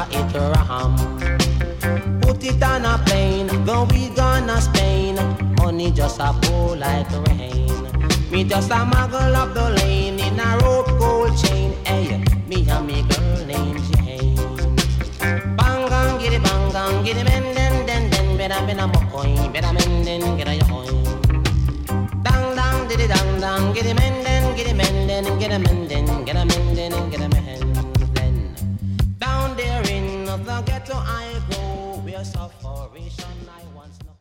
it ram. Put it on a plane, go we gonna Spain. Money just a pour like rain. Me just a muggle up the lane in a rope gold chain. Hey, me and me girl named Jane. Bang giddy men den. Better men a mocoin, better men den get a yoin. Dang diddy dang, giddy men den, get a men den, get a men den, get a men den, get a men den. Down there in the ghetto I go, where sufferation I once know.